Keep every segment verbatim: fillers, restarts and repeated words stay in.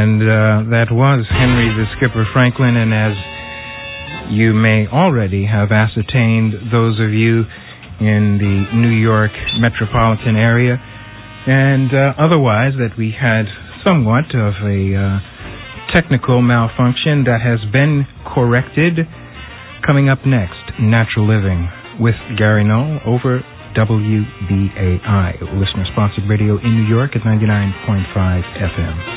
And uh, that was Henry the Skipper Franklin, and as you may already have ascertained, those of you in the New York metropolitan area, and uh, otherwise, that we had somewhat of a uh, technical malfunction that has been corrected. Coming up next, Natural Living with Gary Null over W B A I, listener-sponsored radio in New York at ninety-nine point five F M.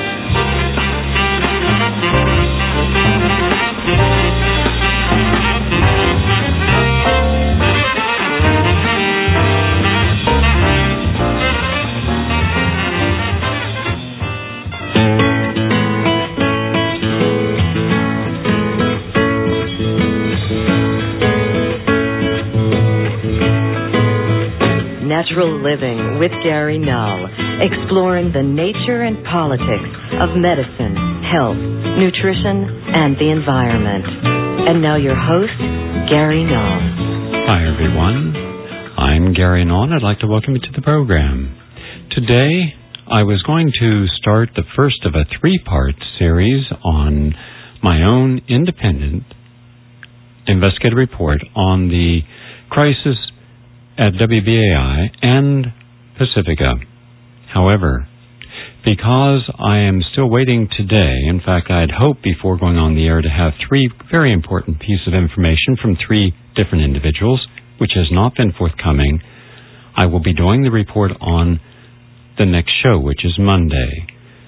Natural Living with Gary Null, exploring the nature and politics of medicine, health, nutrition, and the environment. And now your host, Gary Null. Hi, everyone. I'm Gary Null, and I'd like to welcome you to the program. Today, I was going to start the first of a three-part series on my own independent investigative report on the crisis at W B A I and Pacifica. However, because I am still waiting today, in fact, I had hoped before going on the air to have three very important pieces of information from three different individuals, which has not been forthcoming. I will be doing the report on the next show, which is Monday.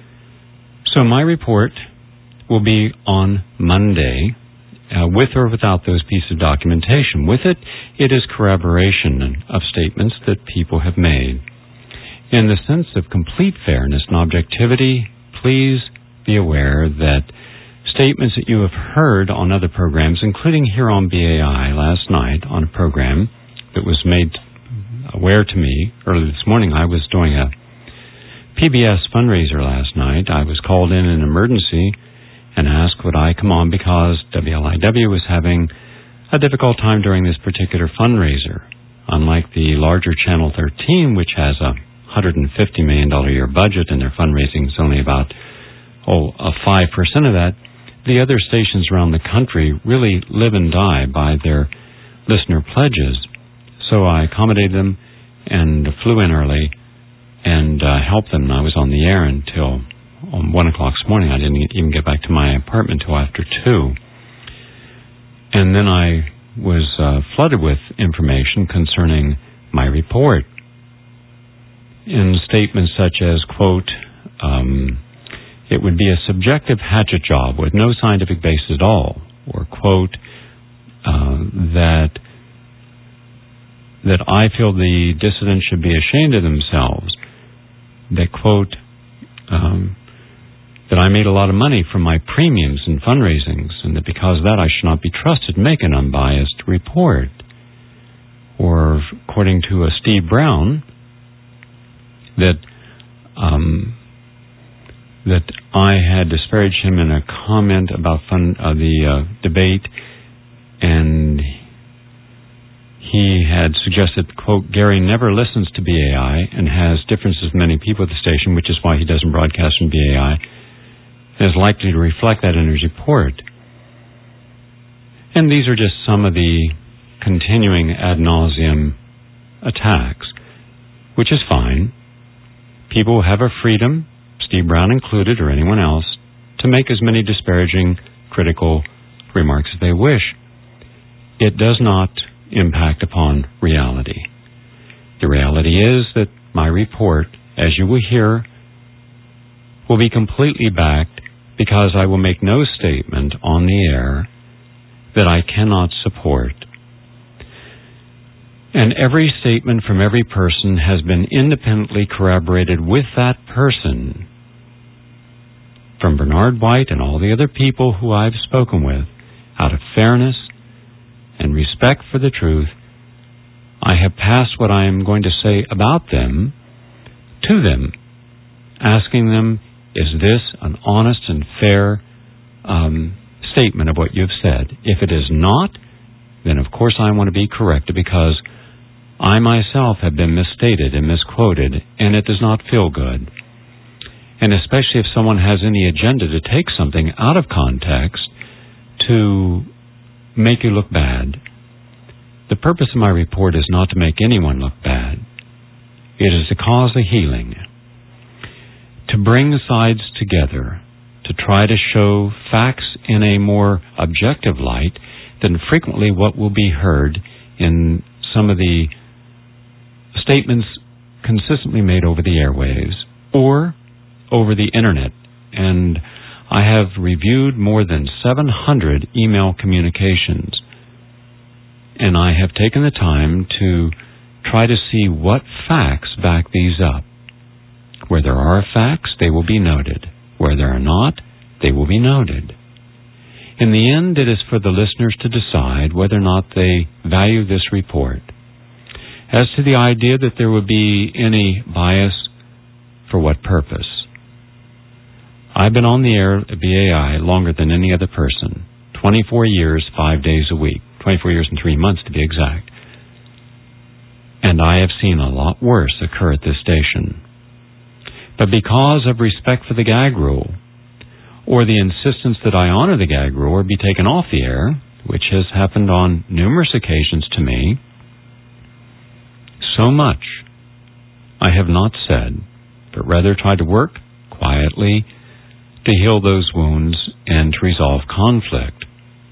So my report will be on Monday, Uh, with or without those pieces of documentation. With it, it is corroboration of statements that people have made. In the sense of complete fairness and objectivity, please be aware that statements that you have heard on other programs, including here on B A I last night on a program that was made aware to me early this morning. I was doing a P B S fundraiser last night. I was called in an emergency and asked would I come on because W L I W was having a difficult time during this particular fundraiser. Unlike the larger Channel thirteen, which has a one hundred fifty million dollars a year budget and their fundraising is only about oh, a five percent of that, the other stations around the country really live and die by their listener pledges. So I accommodated them and flew in early and uh, helped them. I was on the air until on one o'clock this morning. I didn't even get back to my apartment till after two. And then I was uh, flooded with information concerning my report in statements such as, quote, um, it would be a subjective hatchet job with no scientific basis at all, or, quote, uh, that that I feel the dissidents should be ashamed of themselves, that, quote, um, that I made a lot of money from my premiums and fundraisings, and that because of that I should not be trusted to make an unbiased report. Or, according to uh, Steve Brown, that um, that I had disparaged him in a comment about fun, uh, the uh, debate, and he had suggested, quote, Gary never listens to B A I and has differences with many people at the station, which is why he doesn't broadcast from B A I. Is likely to reflect that in his report. And these are just some of the continuing ad nauseum attacks, which is fine. People have a freedom, Steve Brown included, or anyone else, to make as many disparaging, critical remarks as they wish. It does not impact upon reality. The reality is that my report, as you will hear, will be completely backed because I will make no statement on the air that I cannot support. And every statement from every person has been independently corroborated with that person. From Bernard White and all the other people who I've spoken with, out of fairness and respect for the truth, I have passed what I am going to say about them to them, asking them, is this an honest and fair um, statement of what you've said? If it is not, then of course I want to be corrected because I myself have been misstated and misquoted, and it does not feel good. and especially if someone has any agenda to take something out of context to make you look bad. The purpose of my report is not to make anyone look bad. It is to cause a healing, to bring sides together, to try to show facts in a more objective light than frequently what will be heard in some of the statements consistently made over the airwaves or over the internet. And I have reviewed more than seven hundred email communications, and I have taken the time to try to see what facts back these up. Where there are facts, they will be noted. Where there are not, they will be noted. In the end, it is for the listeners to decide whether or not they value this report. As to the idea that there would be any bias, for what purpose? I've been on the air at B A I longer than any other person. twenty-four years, five days a week. twenty-four years and three months to be exact. And I have seen a lot worse occur at this station. But because of respect for the gag rule, or the insistence that I honor the gag rule or be taken off the air, which has happened on numerous occasions to me, so much I have not said, but rather tried to work quietly to heal those wounds and to resolve conflict.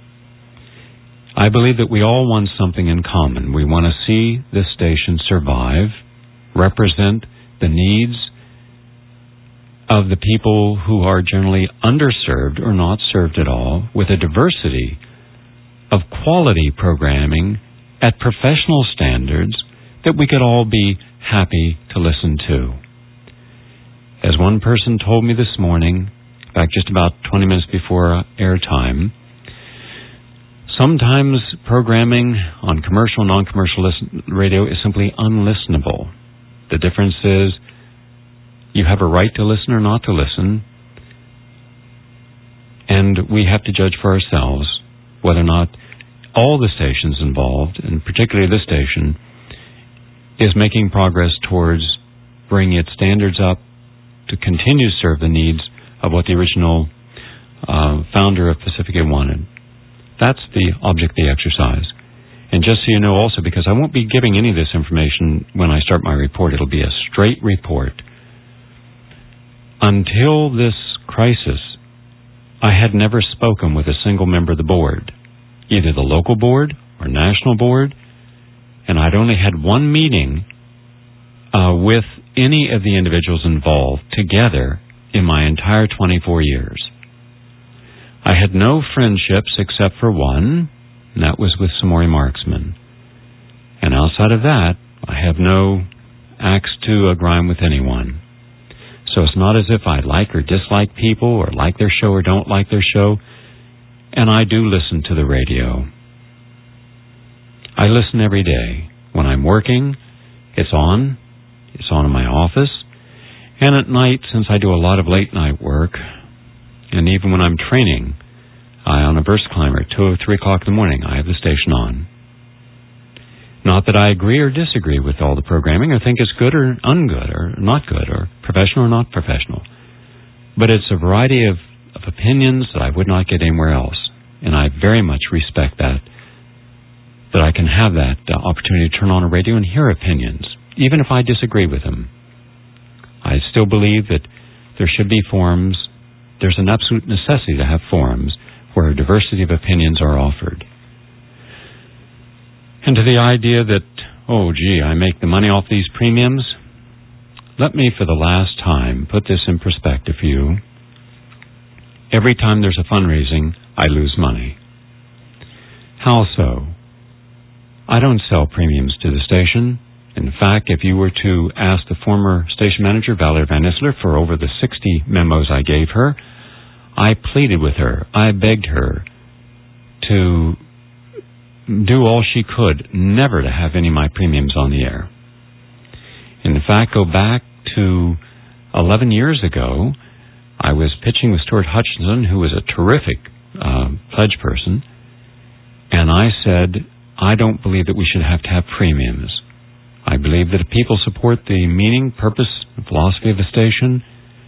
I believe that we all want something in common. We want to see this station survive, represent the needs of the people who are generally underserved or not served at all, with a diversity of quality programming at professional standards that we could all be happy to listen to. As one person told me this morning, in fact just about twenty minutes before airtime, sometimes programming on commercial and non-commercial listen- radio is simply unlistenable. The difference is you have a right to listen or not to listen, and we have to judge for ourselves whether or not all the stations involved, and particularly this station, is making progress towards bringing its standards up to continue to serve the needs of what the original uh, founder of Pacifica wanted. That's the object of the exercise. And just so you know also, because I won't be giving any of this information when I start my report, it'll be a straight report. Until this crisis, I had never spoken with a single member of the board, either the local board or national board, and I'd only had one meeting uh, with any of the individuals involved together in my entire twenty-four years. I had no friendships except for one, and that was with Samori Marksman. And outside of that, I have no axe to grind with anyone. So it's not as if I like or dislike people or like their show or don't like their show. And I do listen to the radio. I listen every day. When I'm working, it's on. It's on in my office. And at night, since I do a lot of late night work, and even when I'm training, I on a burst climber at two or three o'clock in the morning, I have the station on. Not that I agree or disagree with all the programming, or think it's good or ungood, or not good, or professional or not professional. But it's a variety of, of opinions that I would not get anywhere else. And I very much respect that, that I can have that uh, opportunity to turn on a radio and hear opinions, even if I disagree with them. I still believe that there should be forums. There's an absolute necessity to have forums where a diversity of opinions are offered. And to the idea that, oh, gee, I make the money off these premiums, let me for the last time put this in perspective for you. Every time there's a fundraising, I lose money. How so? I don't sell premiums to the station. In fact, if you were to ask the former station manager, Valerie Van Isler, for over the sixty memos I gave her, I pleaded with her, I begged her to do all she could never to have any of my premiums on the air. In fact, go back to eleven years ago, I was pitching with Stuart Hutchinson, who was a terrific uh, pledge person, and I said, I don't believe that we should have to have premiums. I believe that if people support the meaning, purpose, and philosophy of the station,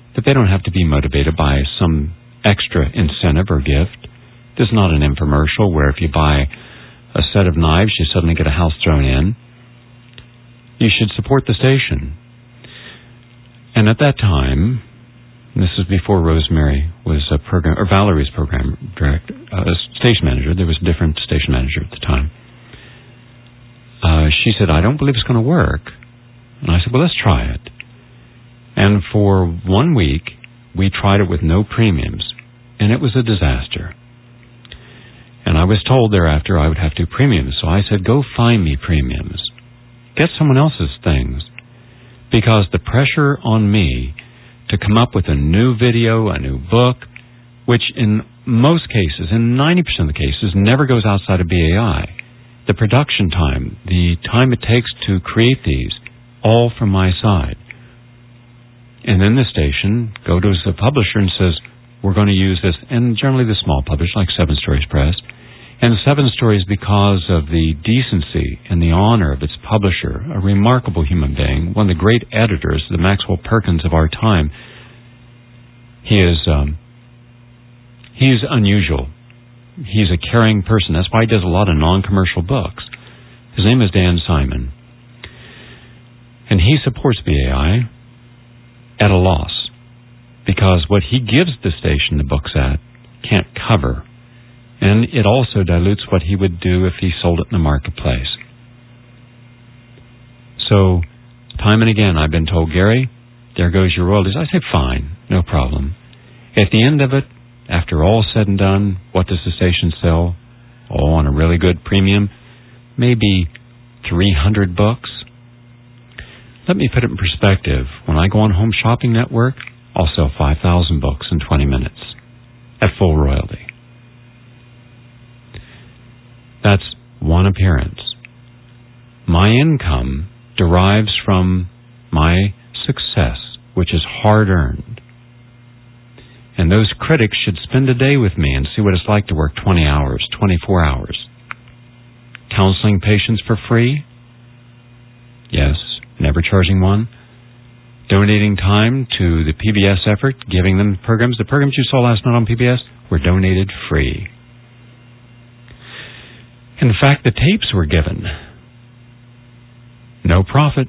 that they don't have to be motivated by some extra incentive or gift. This is not an infomercial where if you buy a set of knives, you suddenly get a house thrown in. You should support the station. And at that time, and this was before Rosemary was a program, or Valerie's program director, uh, station manager. There was a different station manager at the time. Uh, she said, I don't believe it's going to work. And I said, well, let's try it. And for one week, we tried it with no premiums, and it was a disaster. And I was told thereafter I would have to do premiums. So I said, go find me premiums. Get someone else's things. Because the pressure on me to come up with a new video, a new book, which in most cases, in ninety percent of the cases, never goes outside of B A I. The production time, the time it takes to create these, all from my side. And then the station go to the publisher and says, we're going to use this, and generally the small publisher, like Seven Stories Press, and Seven Stories, because of the decency and the honor of its publisher, a remarkable human being, one of the great editors, the Maxwell Perkins of our time. He is, um, he's unusual. He's a caring person. That's why he does a lot of non-commercial books. His name is Dan Simon. And he supports B A I at a loss, because what he gives the station the books at can't cover. And it also dilutes what he would do if he sold it in the marketplace. So, time and again, I've been told, Gary, there goes your royalties. I say, fine, no problem. At the end of it, after all said and done, what does the station sell? Oh, on a really good premium, maybe three hundred books. Let me put it in perspective. When I go on Home Shopping Network, I'll sell five thousand books in twenty minutes at full royalty. That's one appearance. My income derives from my success, which is hard-earned. And those critics should spend a day with me and see what it's like to work twenty hours, twenty-four hours. Counseling patients for free? Yes, never charging one. Donating time to the P B S effort, giving them programs. The programs you saw last night on P B S were donated free. In fact, the tapes were given. No profit.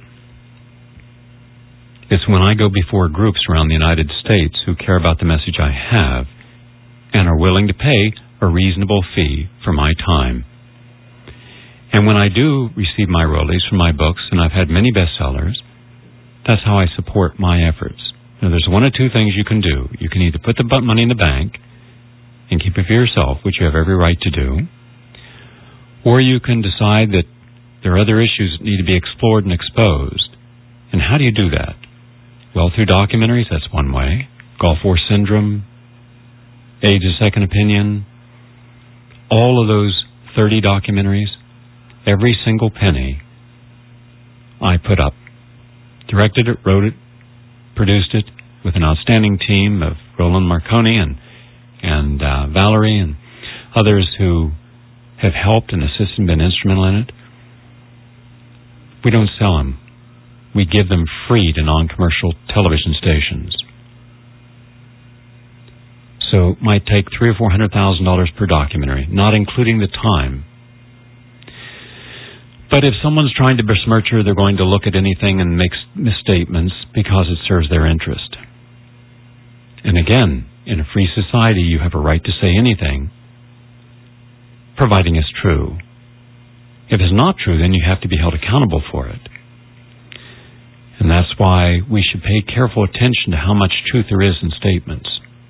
It's when I go before groups around the United States who care about the message I have and are willing to pay a reasonable fee for my time. And when I do receive my royalties from my books, and I've had many bestsellers, that's how I support my efforts. Now, there's one or two things you can do. You can either put the money in the bank and keep it for yourself, which you have every right to do, or you can decide that there are other issues that need to be explored and exposed. And how do you do that? Well, through documentaries, that's one way. Gulf War Syndrome, Age of Second Opinion, all of those thirty documentaries, every single penny I put up. Directed it, wrote it, produced it with an outstanding team of Roland Marconi and, and uh, Valerie and others who have helped and assisted and been instrumental in it. We don't sell them. We give them free to non-commercial television stations. So it might take three or four hundred thousand dollars per documentary, not including the time. But if someone's trying to besmirch her, they're going to look at anything and make misstatements because it serves their interest. And again, in a free society, you have a right to say anything, providing it's true. If it's not true, then you have to be held accountable for it. And that's why we should pay careful attention to how much truth there is in statements.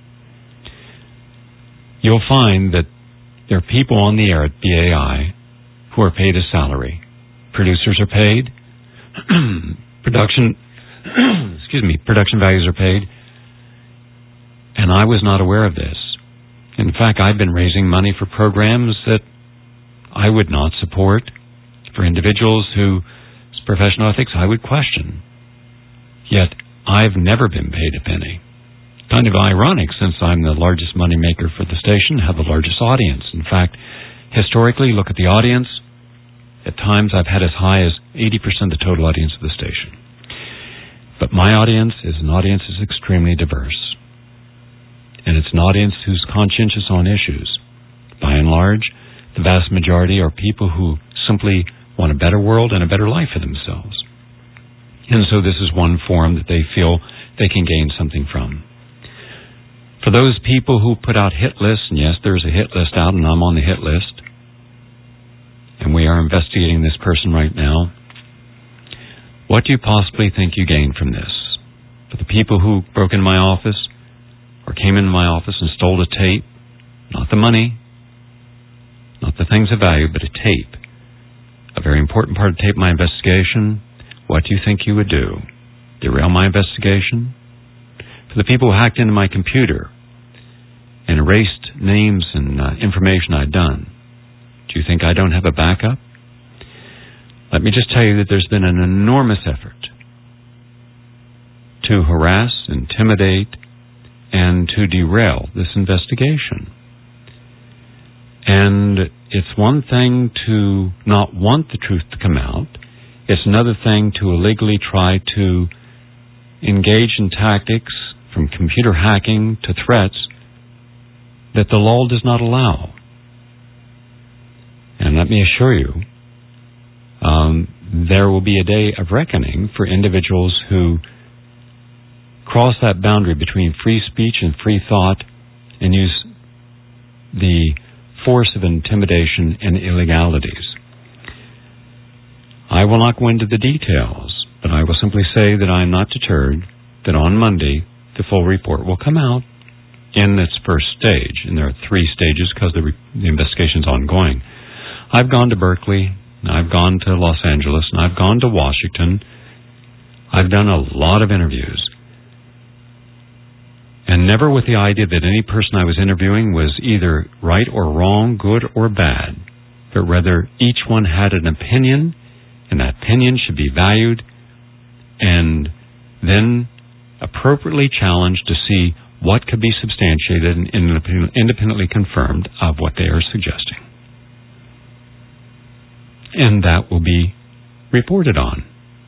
You'll find that there are people on the air at B A I who are paid a salary. Producers are paid. production, excuse me, production values are paid. And I was not aware of this. In fact, I've been raising money for programs that I would not support, for individuals whose professional ethics I would question. Yet, I've never been paid a penny. Kind of ironic, since I'm the largest money maker for the station, have the largest audience. In fact, historically, look at the audience. At times, I've had as high as eighty percent of the total audience of the station. But my audience is an audience that's extremely diverse. And it's an audience who's conscientious on issues. By and large, the vast majority are people who simply want a better world and a better life for themselves. And so this is one forum that they feel they can gain something from. For those people who put out hit lists, and yes, there's a hit list out, and I'm on the hit list, and we are investigating this person right now, what do you possibly think you gained from this? For the people who broke into my office, or came into my office and stole a tape, not the money, not the things of value, but a tape, a very important part of tape my investigation, what do you think you would do? Derail my investigation? For the people who hacked into my computer and erased names and uh, information I'd done, do you think I don't have a backup? Let me just tell you that there's been an enormous effort to harass, intimidate, and to derail this investigation. And it's one thing to not want the truth to come out. It's another thing to illegally try to engage in tactics from computer hacking to threats that the law does not allow. And let me assure you, um, there will be a day of reckoning for individuals who cross that boundary between free speech and free thought and use the force of intimidation and illegalities. I will not go into the details, but I will simply say that I am not deterred, that on Monday the full report will come out in its first stage, and there are three stages because the, re- the investigation is ongoing. I've gone to Berkeley, I've gone to Los Angeles, and I've gone to Washington. I've done a lot of interviews. And never with the idea that any person I was interviewing was either right or wrong, good or bad, but rather each one had an opinion, and that opinion should be valued and then appropriately challenged to see what could be substantiated and independently confirmed of what they are suggesting. And that will be reported on.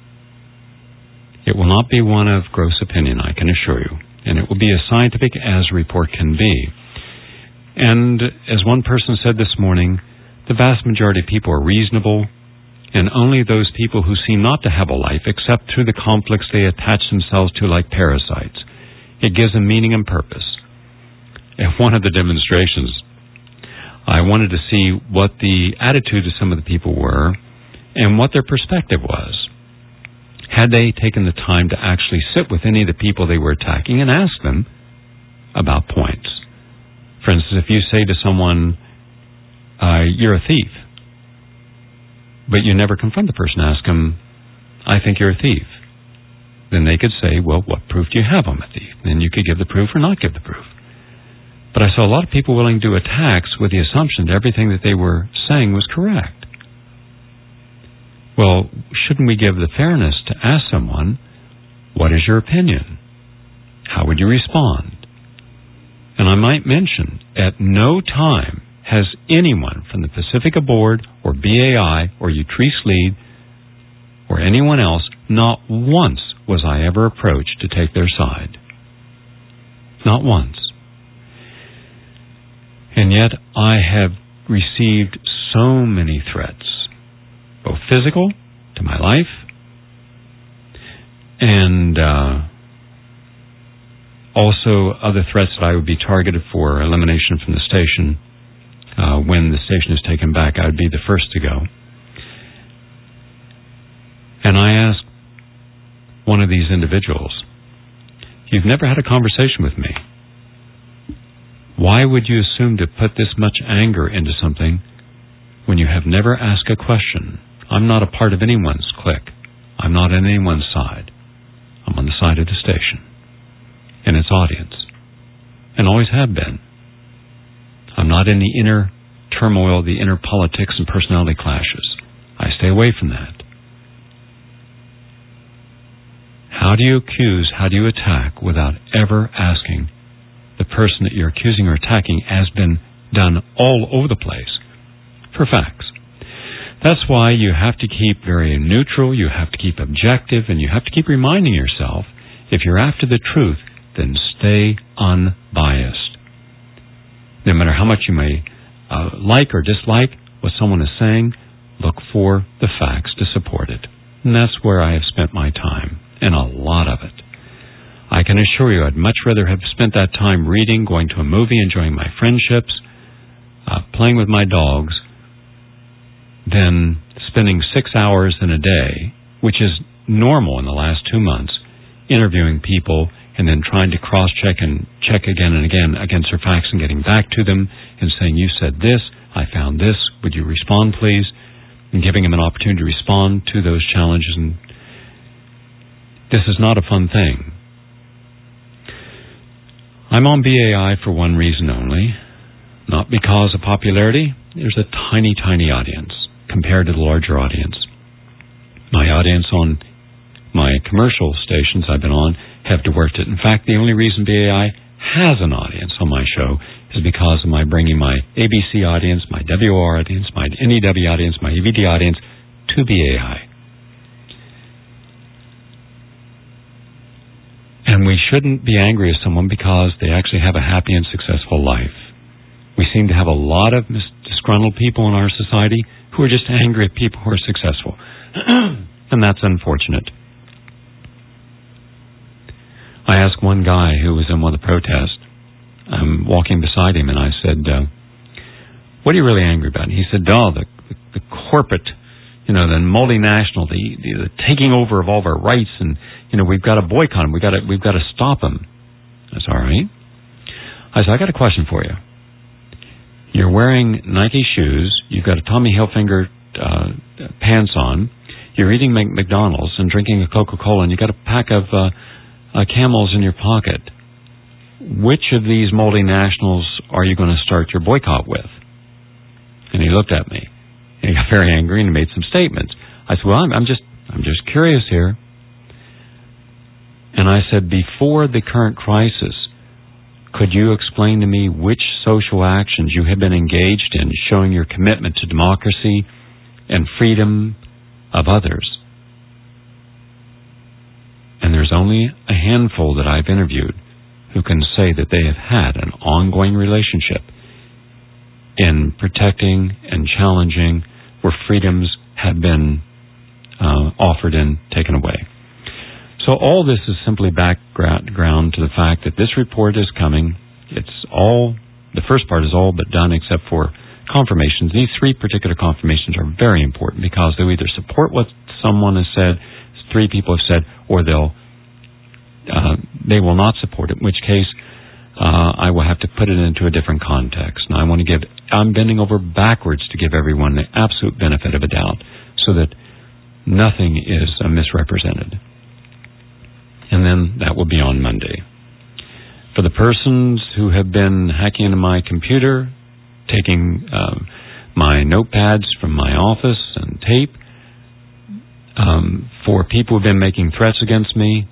It will not be one of gross opinion, I can assure you. And it will be as scientific as a report can be. And as one person said this morning, the vast majority of people are reasonable, and only those people who seem not to have a life except through the conflicts they attach themselves to like parasites. It gives them meaning and purpose. At one of the demonstrations, I wanted to see what the attitude of some of the people were and what their perspective was. Had they taken the time to actually sit with any of the people they were attacking and ask them about points? For instance, if you say to someone, uh, you're a thief, but you never confront the person, ask them, I think you're a thief. Then they could say, well, what proof do you have I'm a thief? Then you could give the proof or not give the proof. But I saw a lot of people willing to do attacks with the assumption that everything that they were saying was correct. Well, shouldn't we give the fairness to ask someone, what is your opinion? How would you respond? And I might mention, at no time has anyone from the Pacifica Board or B A I or Utrice Lead or anyone else, not once was I ever approached to take their side. Not once. And yet I have received so many threats, both physical, to my life, and uh, also other threats that I would be targeted for elimination from the station. Uh, when the station is taken back, I would be the first to go. And I asked one of these individuals, you've never had a conversation with me. Why would you assume to put this much anger into something when you have never asked a question? I'm not a part of anyone's clique. I'm not on anyone's side. I'm on the side of the station and its audience, and always have been. I'm not in the inner turmoil, the inner politics and personality clashes. I stay away from that. How do you accuse, how do you attack without ever asking the person that you're accusing or attacking has been done all over the place for facts? That's why you have to keep very neutral, you have to keep objective, and you have to keep reminding yourself, if you're after the truth, then stay unbiased. No matter how much you may uh, like or dislike what someone is saying, look for the facts to support it. And that's where I have spent my time, and a lot of it. I can assure you I'd much rather have spent that time reading, going to a movie, enjoying my friendships, uh, playing with my dogs, than spending six hours in a day, which is normal in the last two months, interviewing people and then trying to cross-check and check again and again against their facts and getting back to them and saying, you said this, I found this, would you respond please? And giving them an opportunity to respond to those challenges. And this is not a fun thing. I'm on B A I for one reason only, not because of popularity. There's a tiny, tiny audience compared to the larger audience. My audience on my commercial stations I've been on have dwarfed it. In fact, the only reason B A I has an audience on my show is because of my bringing my A B C audience, my W O R audience, my N E W audience, my E V D audience to B A I. And we shouldn't be angry at someone because they actually have a happy and successful life. We seem to have a lot of disgruntled people in our society who are just angry at people who are successful. And that's unfortunate. I asked one guy who was in one of the protests, I'm walking beside him, and I said, uh, what are you really angry about? And he said, oh, the, the, the corporate, you know, the multinational, the, the, the taking over of all of our rights, and, you know, we've got to boycott them. We've got to, we've got to stop them. That's all right. I said, I got a question for you. You're wearing Nike shoes, you've got a Tommy Hilfiger uh, pants on, you're eating McDonald's and drinking a Coca-Cola, and you've got a pack of uh, uh, Camels in your pocket. Which of these multinationals are you going to start your boycott with? And he looked at me, and he got very angry and made some statements. I said, well, I'm, I'm just I'm just curious here. And I said, before the current crisis, could you explain to me which social actions you have been engaged in showing your commitment to democracy and freedom of others? And there's only a handful that I've interviewed who can say that they have had an ongoing relationship in protecting and challenging where freedoms have been uh, offered and taken away. So all this is simply background to the fact that this report is coming. It's all, the first part is all but done except for confirmations. These three particular confirmations are very important because they'll either support what someone has said, three people have said, or they'll uh, they will not support it, in which case uh, I will have to put it into a different context. And I want to give, I'm bending over backwards to give everyone the absolute benefit of a doubt so that nothing is uh, misrepresented. And then that will be on Monday. For the persons who have been hacking into my computer, taking uh, my notepads from my office and tape, um, for people who have been making threats against me,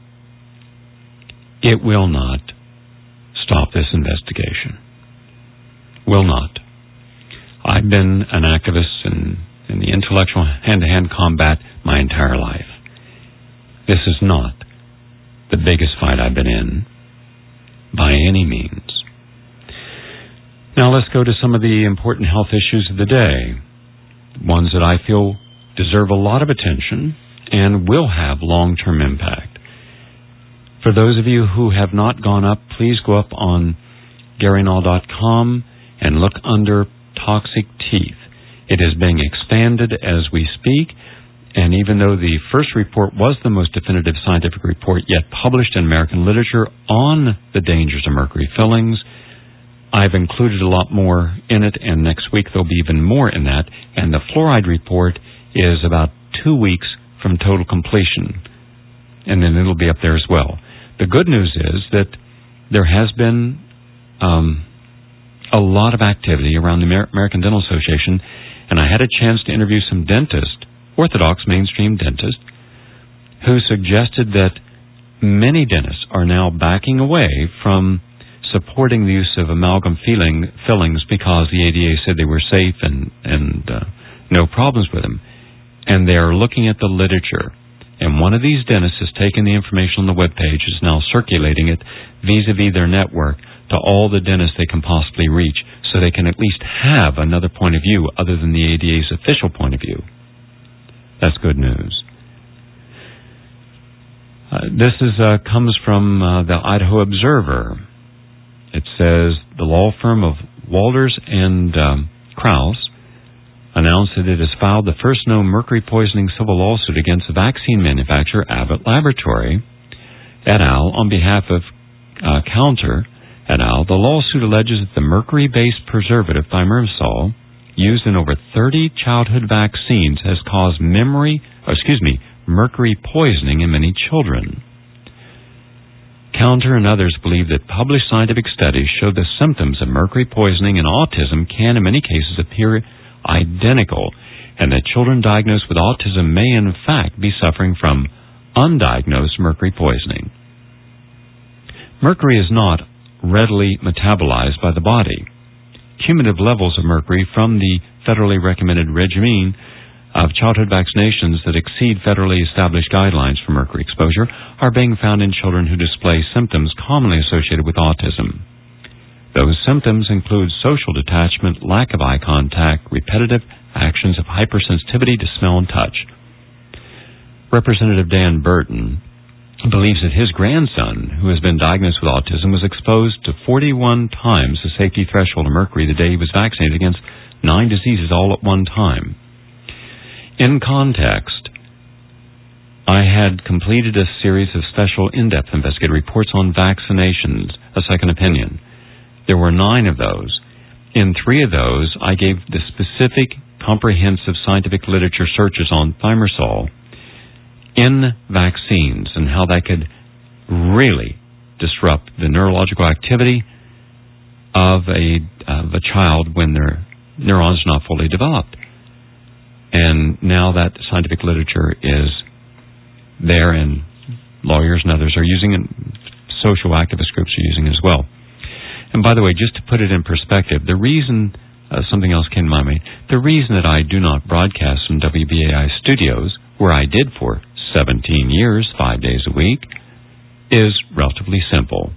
it will not stop this investigation. Will not. I've been an activist in, in the intellectual hand-to-hand combat my entire life. This is not the biggest fight I've been in, by any means. Now let's go to some of the important health issues of the day, ones that I feel deserve a lot of attention and will have long-term impact. For those of you who have not gone up, please go up on Gary Null dot com and look under Toxic Teeth. It is being expanded as we speak. And even though the first report was the most definitive scientific report yet published in American literature on the dangers of mercury fillings, I've included a lot more in it, and next week there'll be even more in that. And the fluoride report is about two weeks from total completion, and then it'll be up there as well. The good news is that there has been um, a lot of activity around the Amer- American Dental Association, and I had a chance to interview some dentists, orthodox mainstream dentists, who suggested that many dentists are now backing away from supporting the use of amalgam filling, fillings because the A D A said they were safe and, and uh, no problems with them. And they are looking at the literature. And one of these dentists has taken the information on the webpage, is now circulating it vis-a-vis their network to all the dentists they can possibly reach, so they can at least have another point of view other than the A D A's official point of view. That's good news. Uh, this is uh, comes from uh, the Idaho Observer. It says the law firm of Walters and um, Krauss announced that it has filed the first known mercury poisoning civil lawsuit against the vaccine manufacturer Abbott Laboratory et al. On behalf of uh, Counter et al. The lawsuit alleges that the mercury-based preservative thimerosal used in over thirty childhood vaccines has caused memory, or excuse me, mercury poisoning in many children. Counter and others believe that published scientific studies show the symptoms of mercury poisoning and autism can in many cases appear identical, and that children diagnosed with autism may in fact be suffering from undiagnosed mercury poisoning. Mercury is not readily metabolized by the body. Cumulative levels of mercury from the federally recommended regimen of childhood vaccinations that exceed federally established guidelines for mercury exposure are being found in children who display symptoms commonly associated with autism. Those symptoms include social detachment, lack of eye contact, repetitive actions of hypersensitivity to smell and touch. Representative Dan Burton believes that his grandson, who has been diagnosed with autism, was exposed to forty-one times the safety threshold of mercury the day he was vaccinated against nine diseases all at one time. In context, I had completed a series of special in-depth investigative reports on vaccinations, a second opinion. There were nine of those. In three of those, I gave the specific, comprehensive scientific literature searches on thimerosal in vaccines and how that could really disrupt the neurological activity of a, of a child when their neurons are not fully developed. And now that scientific literature is there, and lawyers and others are using it, social activist groups are using it as well. And by the way, just to put it in perspective, the reason, uh, something else came to my mind, the reason that I do not broadcast from W B A I studios, where I did for seventeen years, five days a week, is relatively simple.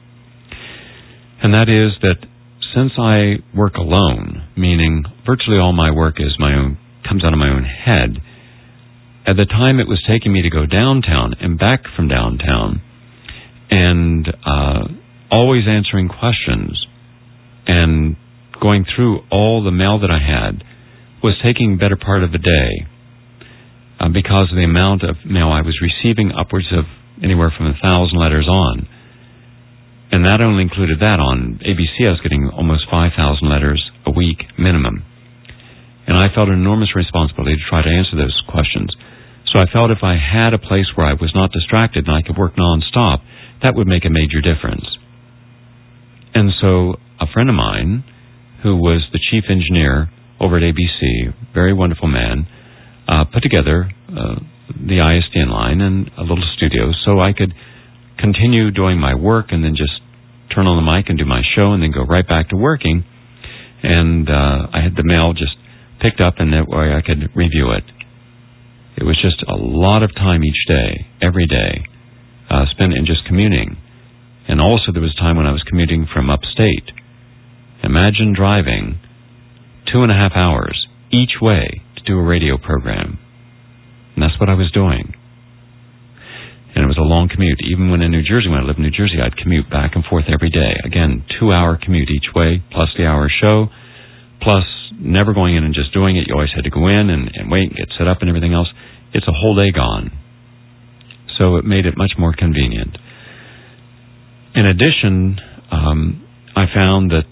And that is that since I work alone, meaning virtually all my work is my own, comes out of my own head, at the time it was taking me to go downtown and back from downtown and uh, always answering questions and going through all the mail that I had was taking better part of the day uh, because of the amount of mail I was receiving, upwards of anywhere from a thousand letters on. And that only included that. On A B C I was getting almost five thousand letters a week minimum. And I felt an enormous responsibility to try to answer those questions. So I felt if I had a place where I was not distracted and I could work nonstop, that would make a major difference. And so a friend of mine, who was the chief engineer over at A B C, very wonderful man, uh, put together uh, the I S D N line and a little studio so I could continue doing my work and then just turn on the mic and do my show and then go right back to working. And uh, I had the mail just picked up, and that way I could review it. It was just a lot of time each day, every day, uh, spent in just commuting. And also there was time when I was commuting from upstate. Imagine driving two and a half hours each way to do a radio program. And that's what I was doing. And it was a long commute. Even when in New Jersey, when I lived in New Jersey, I'd commute back and forth every day. Again, two-hour commute each way, plus the hour show, plus never going in and just doing it. You always had to go in and, and wait and get set up and everything else. It's a whole day gone. So it made it much more convenient. In addition, um, I found that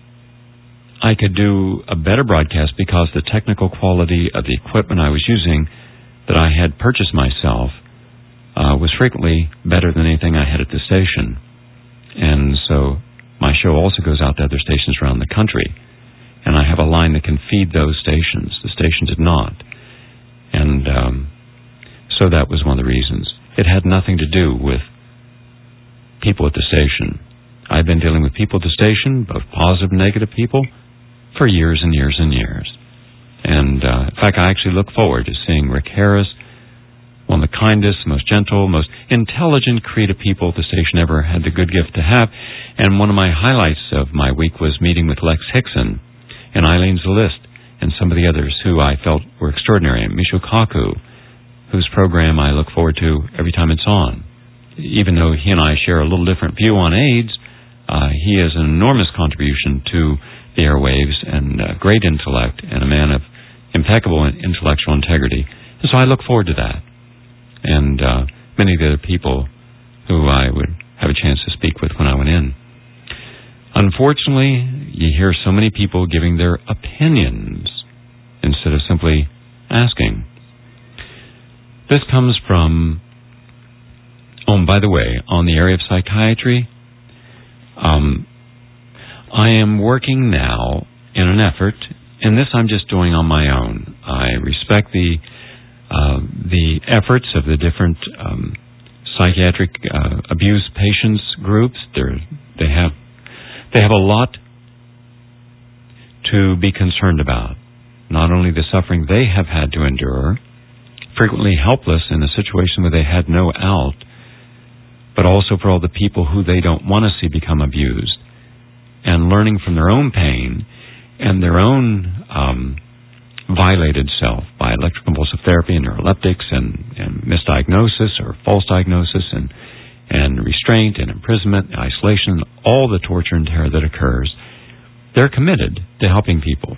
I could do a better broadcast because the technical quality of the equipment I was using that I had purchased myself uh, was frequently better than anything I had at the station. And so my show also goes out to other stations around the country. And I have a line that can feed those stations. The station did not. And um, so that was one of the reasons. It had nothing to do with people at the station. I've been dealing with people at the station, both positive and negative people, for years and years and years. And, uh, in fact, I actually look forward to seeing Rick Harris, one of the kindest, most gentle, most intelligent, creative people the station ever had the good gift to have. And one of my highlights of my week was meeting with Lex Hickson and Eileen Zalist and some of the others who I felt were extraordinary. Michio Kaku, whose program I look forward to every time it's on. Even though he and I share a little different view on AIDS, uh, he has an enormous contribution to the airwaves and uh, great intellect and a man of impeccable intellectual integrity. And so I look forward to that. And uh, many of the other people who I would have a chance to speak with when I went in. Unfortunately, you hear so many people giving their opinions instead of simply asking. This comes from, oh, and by the way, on the area of psychiatry, um, I am working now in an effort, and this I'm just doing on my own. I respect the Uh, the efforts of the different um, psychiatric uh, abuse patients groups. They're, they have they have a lot to be concerned about. Not only the suffering they have had to endure, frequently helpless in a situation where they had no out, but also for all the people who they don't want to see become abused, and learning from their own pain and their own um, violated self by electroconvulsive therapy and neuroleptics and, and misdiagnosis or false diagnosis and, and restraint and imprisonment, isolation, all the torture and terror that occurs. They're committed to helping people.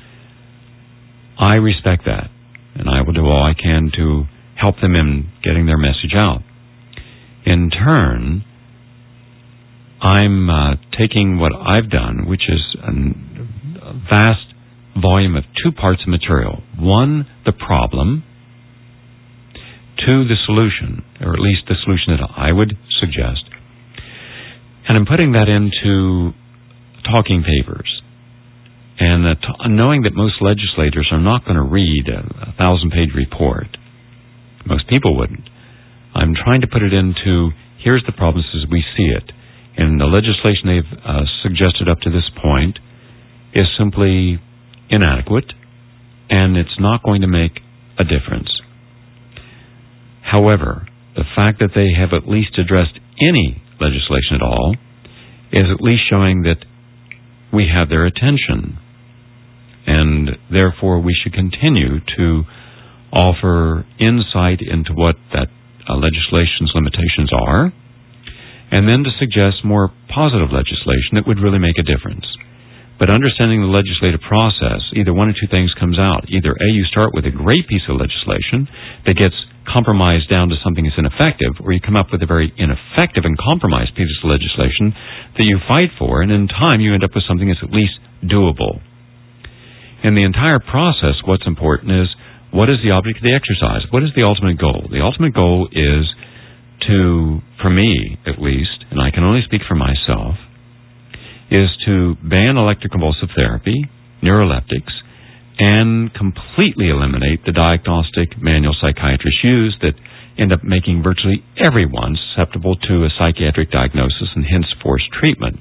I respect that, and I will do all I can to help them in getting their message out. In turn, I'm uh, taking what I've done, which is a vast volume of two parts of material. One, the problem. Two, the solution, or at least the solution that I would suggest. And I'm putting that into talking papers. And uh, t- knowing that most legislators are not going to read a, a thousand-page report. Most people wouldn't. I'm trying to put it into, here's the problems as we see it. And the legislation they've uh, suggested up to this point is simply inadequate, and it's not going to make a difference. However, the fact that they have at least addressed any legislation at all is at least showing that we have their attention, and therefore we should continue to offer insight into what that uh, legislation's limitations are, and then to suggest more positive legislation that would really make a difference. But understanding the legislative process, either one or two things comes out. Either A, you start with a great piece of legislation that gets compromised down to something that's ineffective, or you come up with a very ineffective and compromised piece of legislation that you fight for, and in time you end up with something that's at least doable. In the entire process, what's important is, what is the object of the exercise? What is the ultimate goal? The ultimate goal is to, for me at least, and I can only speak for myself, is to ban electroconvulsive therapy, neuroleptics, and completely eliminate the diagnostic manual psychiatrists use that end up making virtually everyone susceptible to a psychiatric diagnosis and hence forced treatment.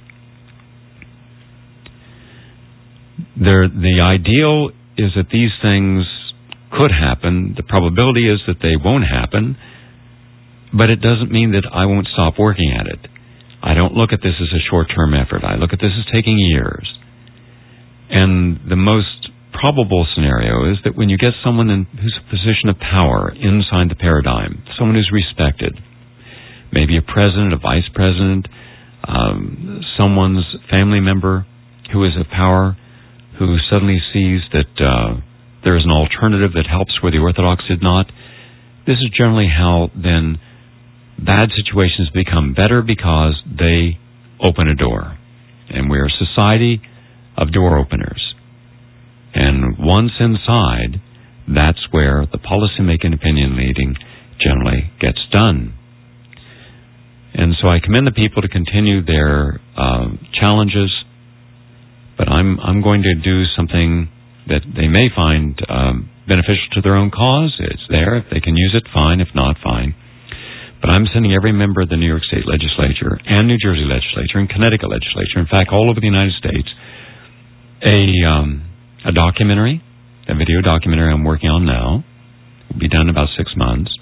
There, the ideal is that these things could happen. The probability is that they won't happen, but it doesn't mean that I won't stop working at it. I don't look at this as a short-term effort. I look at this as taking years. And the most probable scenario is that when you get someone in, who's a position of power inside the paradigm, someone who's respected, maybe a president, a vice president, um, someone's family member who is of power, who suddenly sees that uh, there is an alternative that helps where the Orthodox did not, this is generally how then bad situations become better, because they open a door. And we're a society of door openers. And once inside, that's where the policy-making, opinion leading generally gets done. And so I commend the people to continue their uh, challenges, but I'm I'm going to do something that they may find um, beneficial to their own cause. It's there. If they can use it, fine. If not, fine. But I'm sending every member of the New York State Legislature and New Jersey Legislature and Connecticut Legislature, in fact, all over the United States, a um, a documentary a video documentary I'm working on now. It will be done in about six months.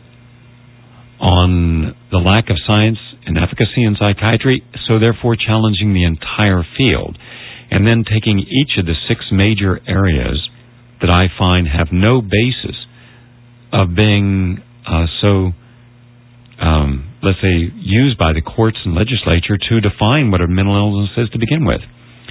On the lack of science and efficacy in psychiatry, so therefore challenging the entire field. And then taking each of the six major areas that I find have no basis of being uh, so, um, let's say, used by the courts and legislature to define what a mental illness is to begin with.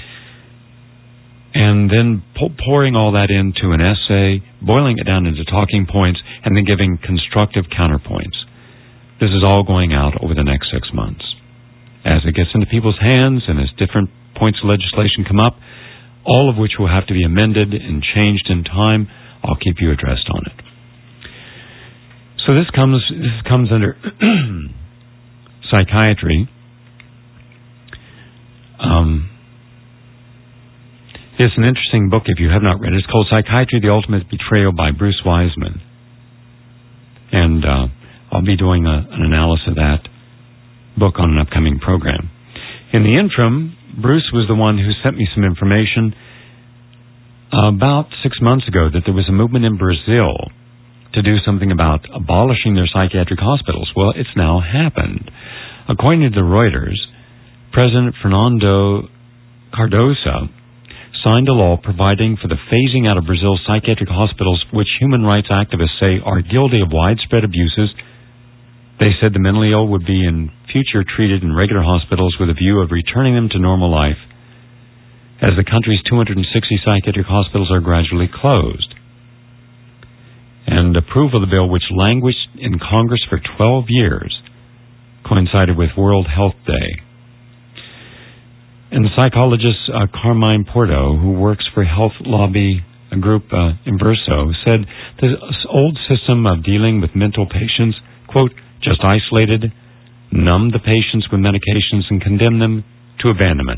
And then pouring all that into an essay, boiling it down into talking points, and then giving constructive counterpoints. This is all going out over the next six months. As it gets into people's hands and as different points of legislation come up, all of which will have to be amended and changed in time, I'll keep you addressed on it. So this comes this comes under psychiatry. Um, it's an interesting book if you have not read it. It's called Psychiatry, The Ultimate Betrayal by Bruce Wiseman. And uh, I'll be doing a, an analysis of that book on an upcoming program. In the interim, Bruce was the one who sent me some information about six months ago that there was a movement in Brazil to do something about abolishing their psychiatric hospitals. Well, it's now happened. According to the Reuters, President Fernando Cardoso signed a law providing for the phasing out of Brazil's psychiatric hospitals, which human rights activists say are guilty of widespread abuses. They said the mentally ill would be in future treated in regular hospitals with a view of returning them to normal life, as the country's two hundred sixty psychiatric hospitals are gradually closed. And approval of the bill, which languished in Congress for twelve years, coincided with World Health Day. And the psychologist uh, Carmine Porto, who works for health lobby group uh, Inverso, said this old system of dealing with mental patients, quote, just isolated, numb the patients with medications and condemn them to abandonment.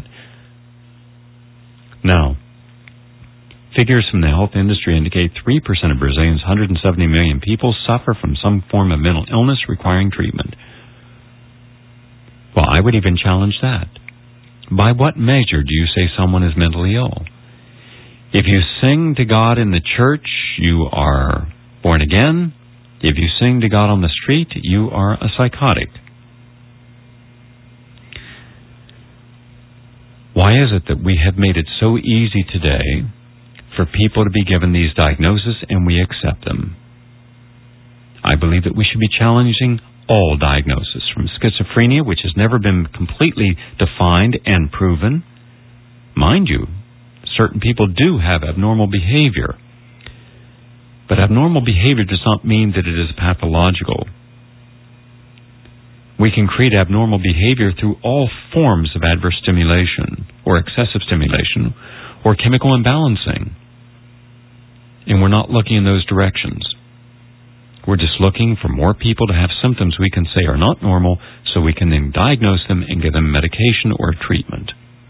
Now, figures from the health industry indicate three percent of Brazilians, one hundred seventy million people, suffer from some form of mental illness requiring treatment. Well, I would even challenge that. By what measure do you say someone is mentally ill? If you sing to God in the church, you are born again. If you sing to God on the street, you are a psychotic. Why is it that we have made it so easy today for people to be given these diagnoses and we accept them? I believe that we should be challenging all diagnoses, from schizophrenia, which has never been completely defined and proven. Mind you, certain people do have abnormal behavior. But abnormal behavior does not mean that it is pathological. We can create abnormal behavior through all forms of adverse stimulation, or excessive stimulation, or chemical imbalancing. And we're not looking in those directions. We're just looking for more people to have symptoms we can say are not normal, so we can then diagnose them and give them medication or treatment.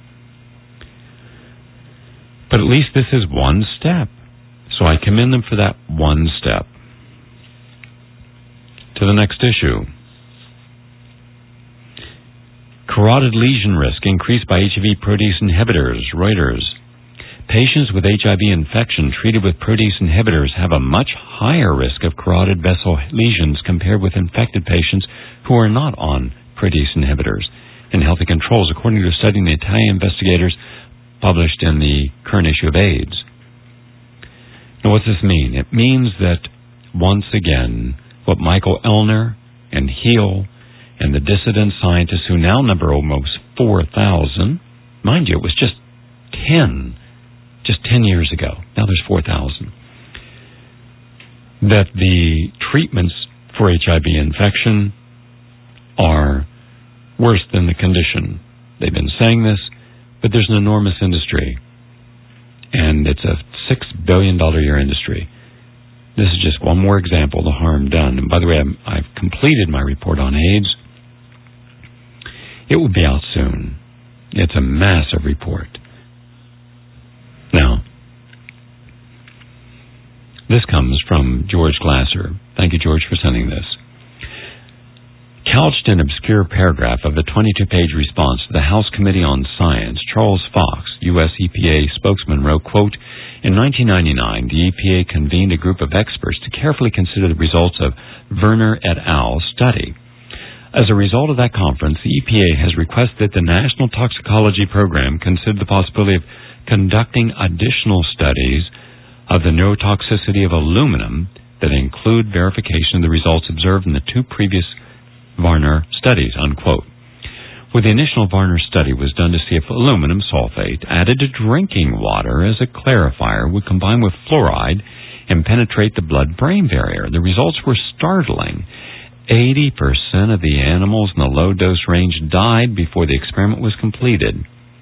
But at least this is one step. So I commend them for that one step. To the next issue. Carotid lesion risk increased by H I V protease inhibitors, Reuters. Patients with H I V infection treated with protease inhibitors have a much higher risk of carotid vessel lesions compared with infected patients who are not on protease inhibitors in healthy controls, according to a study the Italian investigators published in the current issue of AIDS. Now, what does this mean? It means that, once again, what Michael Elner and Heal and the dissident scientists, who now number almost four thousand, mind you, it was just ten, just ten years ago. Now there's four thousand. That the treatments for H I V infection are worse than the condition. They've been saying this, but there's an enormous industry. And it's a six billion dollars a year industry. This is just one more example of the harm done. And by the way, I'm, I've completed my report on AIDS. It will be out soon. It's a massive report. Now, this comes from George Glasser. Thank you, George, for sending this. Couched in an obscure paragraph of the twenty-two page response to the House Committee on Science, Charles Fox, U S E P A spokesman, wrote, quote, In nineteen ninety-nine, the E P A convened a group of experts to carefully consider the results of Werner et al. Study. As a result of that conference, the E P A has requested that the National Toxicology Program consider the possibility of conducting additional studies of the neurotoxicity of aluminum that include verification of the results observed in the two previous Werner studies, unquote. Well, the initial Werner study was done to see if aluminum sulfate added to drinking water as a clarifier would combine with fluoride and penetrate the blood-brain barrier. The results were startling. eighty percent of the animals in the low-dose range died before the experiment was completed.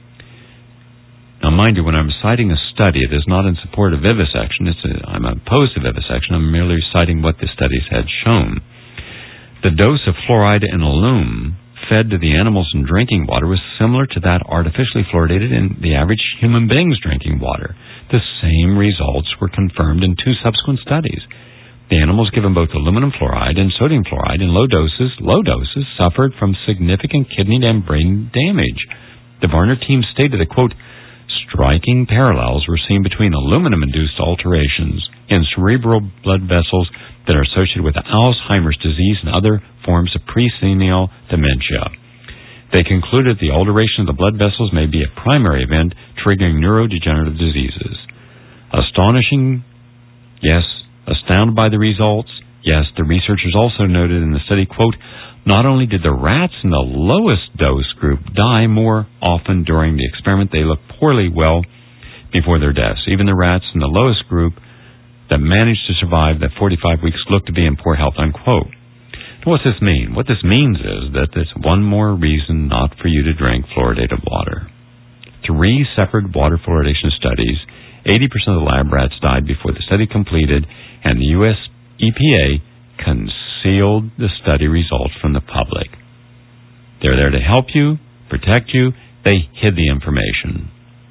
Now, mind you, when I'm citing a study, it is not in support of vivisection. It's a, I'm opposed to vivisection. I'm merely citing what the studies had shown. The dose of fluoride and aluminum fed to the animals in drinking water was similar to that artificially fluoridated in the average human being's drinking water. The same results were confirmed in two subsequent studies. The animals given both aluminum fluoride and sodium fluoride in low doses, low doses, suffered from significant kidney and brain damage. The Werner team stated that, quote, striking parallels were seen between aluminum-induced alterations in cerebral blood vessels that are associated with Alzheimer's disease and other forms of presenile dementia. They concluded the alteration of the blood vessels may be a primary event triggering neurodegenerative diseases. Astonishing, yes. Astounded by the results, yes, the researchers also noted in the study, quote, not only did the rats in the lowest dose group die more often during the experiment, they looked poorly well before their deaths. Even the rats in the lowest group that managed to survive that forty-five weeks looked to be in poor health, unquote. What's this mean? What this means is that there's one more reason not for you to drink fluoridated water. Three separate water fluoridation studies, eighty percent of the lab rats died before the study completed, and the U S E P A concealed the study results from the public. They're there to help you, protect you. They hid the information.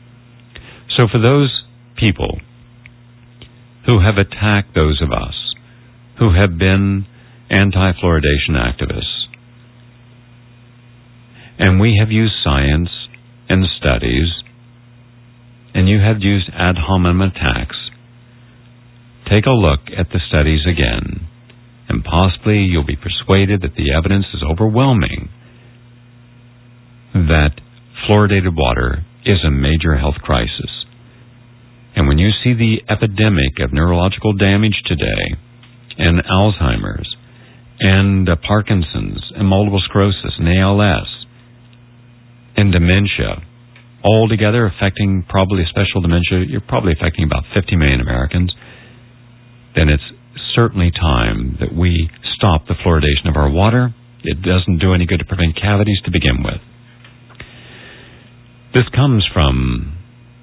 So for those people who have attacked those of us who have been anti-fluoridation activists, and we have used science and studies, and you have used ad hominem attacks, take a look at the studies again, and possibly you'll be persuaded that the evidence is overwhelming that fluoridated water is a major health crisis. And when you see the epidemic of neurological damage today, and Alzheimer's, and uh, Parkinson's, and multiple sclerosis, and A L S, and dementia, all together affecting probably special dementia, you're probably affecting about fifty million Americans, then it's certainly time that we stop the fluoridation of our water. It doesn't do any good to prevent cavities to begin with. This comes from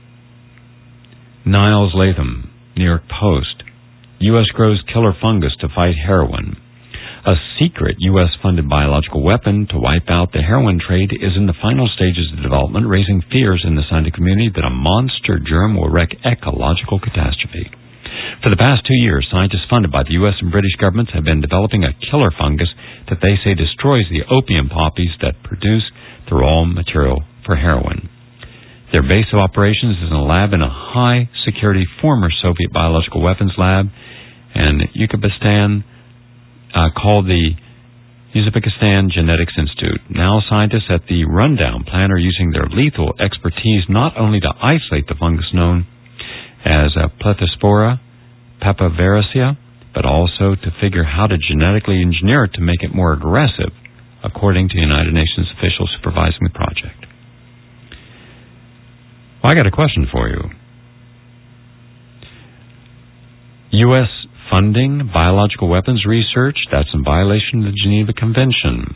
Niles Latham, New York Post. U S grows killer fungus to fight heroin. A secret U S-funded biological weapon to wipe out the heroin trade is in the final stages of development, raising fears in the scientific community that a monster germ will wreak ecological catastrophe. For the past two years, scientists funded by the U S and British governments have been developing a killer fungus that they say destroys the opium poppies that produce the raw material for heroin. Their base of operations is in a lab in a high-security former Soviet biological weapons lab in Uzbekistan uh, called the Uzbekistan Genetics Institute. Now scientists at the Rundown plant are using their lethal expertise not only to isolate the fungus known as uh, Plethysphora papaveracea, but also to figure how to genetically engineer it to make it more aggressive, according to United Nations officials supervising the project. Well, I got a question for you. U S funding biological weapons research, that's in violation of the Geneva Convention.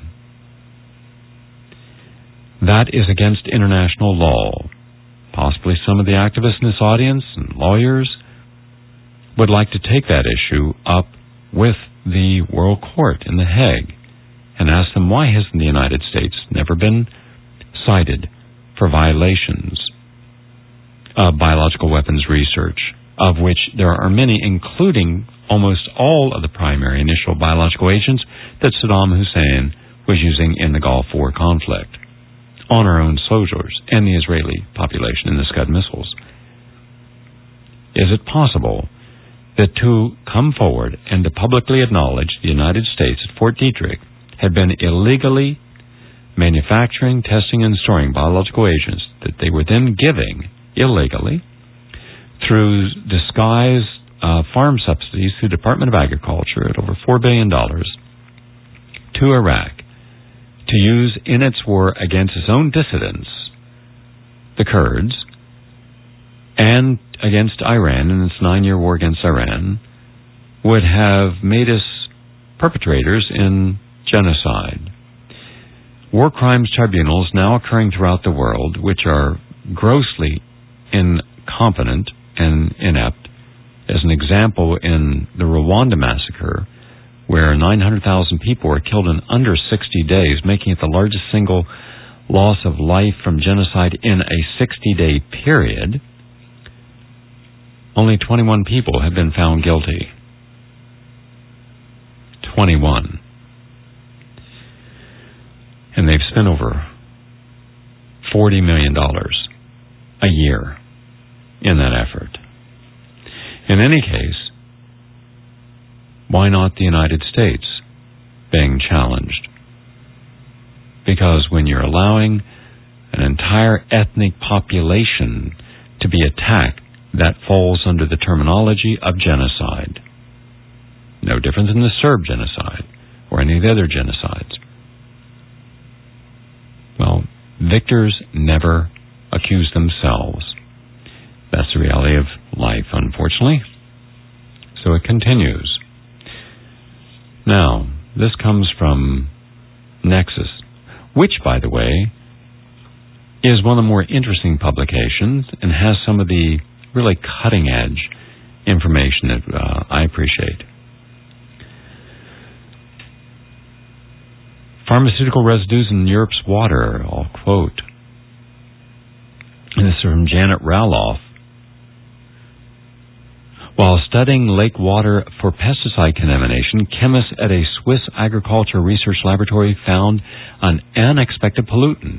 That is against international law. Possibly some of the activists in this audience and lawyers would like to take that issue up with the World Court in The Hague and ask them, why hasn't the United States never been cited for violations of biological weapons research, of which there are many, including almost all of the primary initial biological agents that Saddam Hussein was using in the Gulf War conflict on our own soldiers and the Israeli population in the Scud missiles. Is it possible that to come forward and to publicly acknowledge the United States at Fort Detrick had been illegally manufacturing, testing, and storing biological agents that they were then giving illegally through disguised uh, farm subsidies through the Department of Agriculture at over four billion dollars to Iraq to use in its war against its own dissidents, the Kurds, and against Iran in its nine-year war against Iran, would have made us perpetrators in genocide. War crimes tribunals now occurring throughout the world, which are grossly incompetent and inept. As an example, in the Rwanda massacre, where nine hundred thousand people were killed in under sixty days, making it the largest single loss of life from genocide in a sixty-day period, only twenty-one people have been found guilty. twenty-one. And they've spent over forty million dollars a year in that effort. In any case, why not the United States being challenged? Because when you're allowing an entire ethnic population to be attacked, that falls under the terminology of genocide. No different than the Serb genocide or any of the other genocides. Well, victors never accuse themselves. That's the reality of life, unfortunately. So it continues. Now, this comes from Nexus, which, by the way, is one of the more interesting publications and has some of the really cutting-edge information that uh, I appreciate. Pharmaceutical residues in Europe's water, I'll quote. And this is from Janet Raloff. While studying lake water for pesticide contamination, chemists at a Swiss agricultural research laboratory found an unexpected pollutant,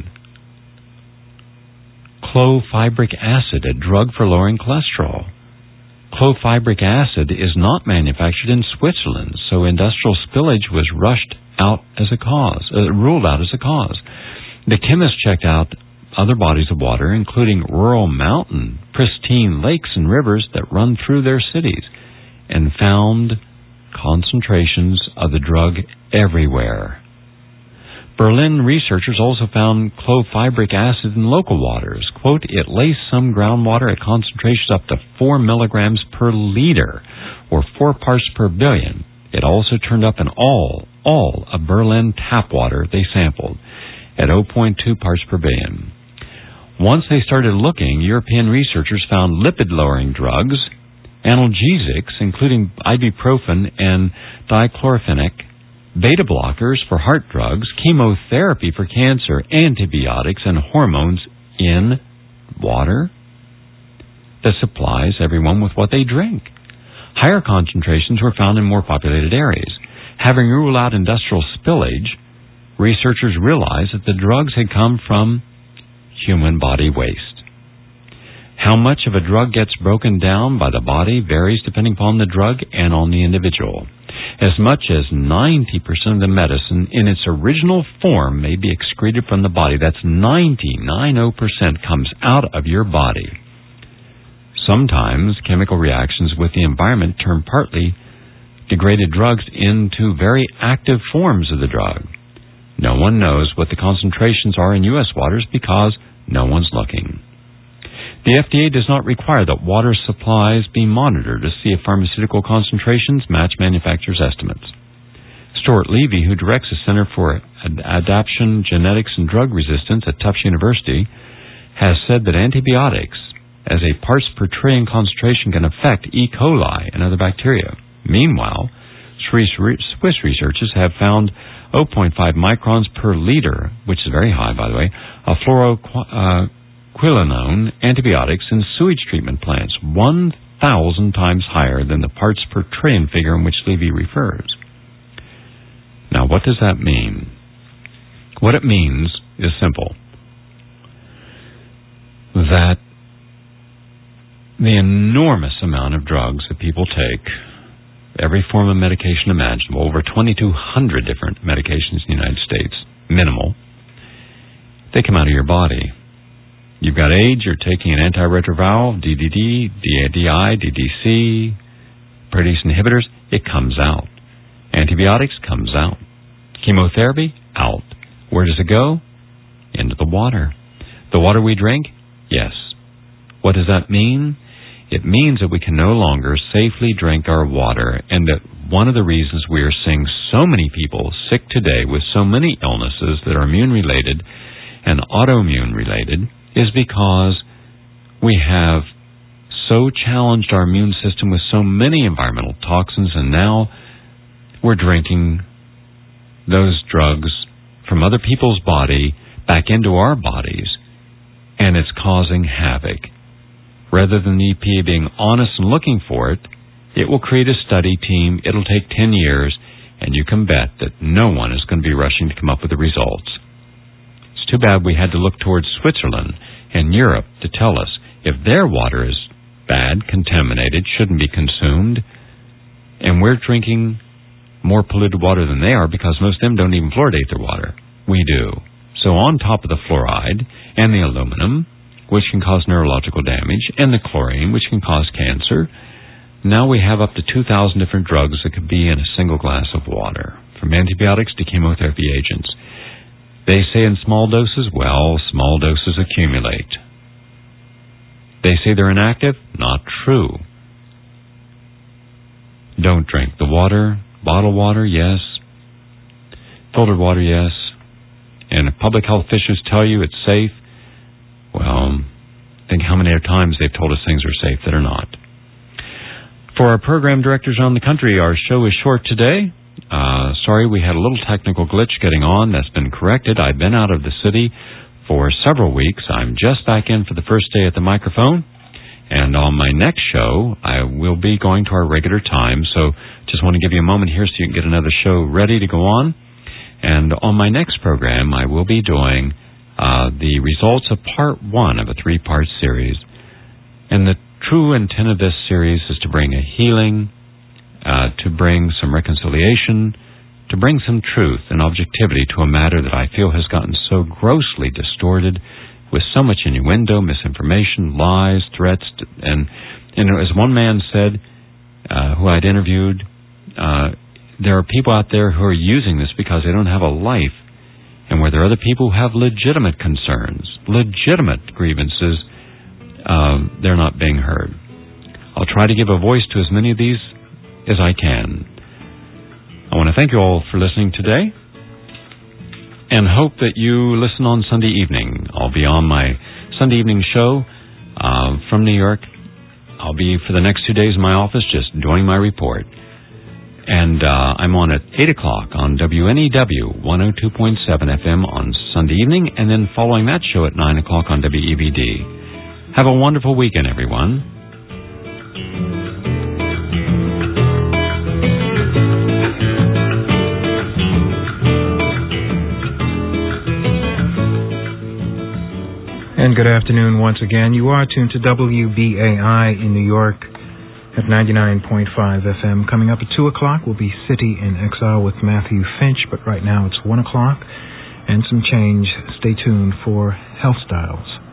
clofibric acid, a drug for lowering cholesterol. Clofibric acid is not manufactured in Switzerland, so industrial spillage was rushed out as a cause, uh, ruled out as a cause. The chemists checked out other bodies of water, including rural mountain, pristine lakes and rivers that run through their cities, and found concentrations of the drug everywhere. Berlin researchers also found clofibric acid in local waters. Quote, it laced some groundwater at concentrations up to four milligrams per liter, or four parts per billion. It also turned up in all, all of Berlin tap water they sampled at zero point two parts per billion. Once they started looking, European researchers found lipid-lowering drugs, analgesics, including ibuprofen and dichlorphenic, beta blockers for heart drugs, chemotherapy for cancer, antibiotics, and hormones in water that supplies everyone with what they drink. Higher concentrations were found in more populated areas. Having ruled out industrial spillage, researchers realized that the drugs had come from human body waste. How much of a drug gets broken down by the body varies depending upon the drug and on the individual. As much as ninety percent of the medicine in its original form may be excreted from the body. That's ninety-nine percent comes out of your body. Sometimes chemical reactions with the environment turn partly degraded drugs into very active forms of the drug. No one knows what the concentrations are in U S waters because no one's looking. The F D A does not require that water supplies be monitored to see if pharmaceutical concentrations match manufacturers' estimates. Stuart Levy, who directs the Center for Adaptation, Genetics, and Drug Resistance at Tufts University, has said that antibiotics as a parts per trillion concentration can affect E. coli and other bacteria. Meanwhile, Swiss researchers have found zero point five microns per liter, which is very high, by the way, of fluoroquinolone antibiotics in sewage treatment plants, one thousand times higher than the parts per trillion figure in which Levy refers. Now, what does that mean? What it means is simple. That the enormous amount of drugs that people take, every form of medication imaginable, over twenty-two hundred different medications in the United States, minimal, they come out of your body. You've got AIDS, you're taking an antiretroviral, D D D, D A D I, D D C, protease inhibitors, it comes out. Antibiotics comes out. Chemotherapy, out. Where does it go? Into the water. The water we drink? Yes. What does that mean? It means that we can no longer safely drink our water, and that one of the reasons we are seeing so many people sick today with so many illnesses that are immune-related and autoimmune-related is because we have so challenged our immune system with so many environmental toxins, and now we're drinking those drugs from other people's body back into our bodies, and it's causing havoc. Rather than the E P A being honest and looking for it, it will create a study team. It'll take ten years, and you can bet that no one is going to be rushing to come up with the results. It's too bad we had to look towards Switzerland and Europe to tell us if their water is bad, contaminated, shouldn't be consumed, and we're drinking more polluted water than they are because most of them don't even fluoridate their water. We do. So on top of the fluoride and the aluminum, which can cause neurological damage, and the chlorine, which can cause cancer, now we have up to two thousand different drugs that could be in a single glass of water, from antibiotics to chemotherapy agents. They say in small doses, well, small doses accumulate. They say they're inactive? Not true. Don't drink the water. Bottled water, yes. Filtered water, yes. And if public health officials tell you it's safe, well, think how many times they've told us things are safe that are not. For our program directors around the country, our show is short today. Uh, sorry, we had a little technical glitch getting on. That's been corrected. I've been out of the city for several weeks. I'm just back in for the first day at the microphone. And on my next show, I will be going to our regular time. So just want to give you a moment here so you can get another show ready to go on. And on my next program, I will be doing uh, the results of part one of a three-part series. And the true intent of this series is to bring a healing, uh, to bring some reconciliation, to bring some truth and objectivity to a matter that I feel has gotten so grossly distorted with so much innuendo, misinformation, lies, threats, and, and as one man said, uh, who I'd interviewed, uh, there are people out there who are using this because they don't have a life, and where there are other people who have legitimate concerns, legitimate grievances, uh, they're not being heard. I'll try to give a voice to as many of these as I can. I want to thank you all for listening today, and hope that you listen on Sunday evening. I'll be on my Sunday evening show uh, from New York. I'll be for the next two days in my office just doing my report. And uh, I'm on at eight o'clock on W N E W one oh two point seven F M on Sunday evening, and then following that show at nine o'clock on W E B D. Have a wonderful weekend, everyone. And good afternoon once again. You are tuned to W B A I in New York at ninety-nine point five F M. Coming up at two o'clock will be City in Exile with Matthew Finch, but right now it's one o'clock and some change. Stay tuned for Health Styles.